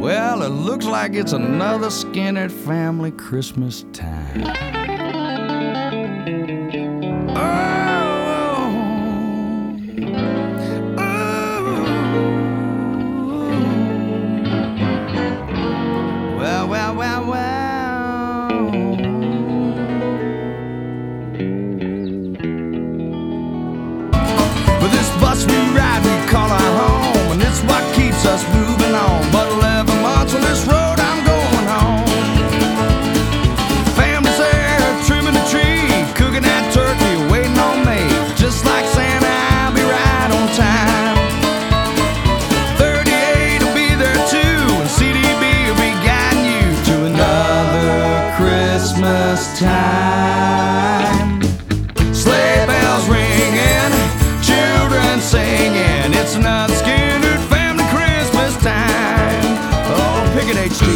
Well, it looks like it's another Skinner family Christmas time. Well. But this bus we ride, we call our home, and it's what keeps us moving on. But 11 months on this road, I'm going home. Family's there, trimming the tree, cooking that turkey, waiting on me. Just like Santa, I'll be right on time. 38 will be there too, and CDB will be guiding you to another Christmas time. Sleigh bells ringing, children singing, it's another Skinner family Christmas time. Oh, Picket HD.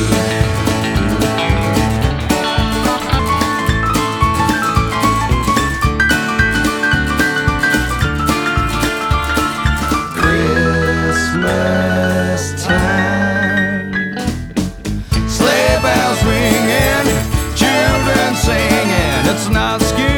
Christmas time. Sleigh bells ringing, children singing, it's not Skinner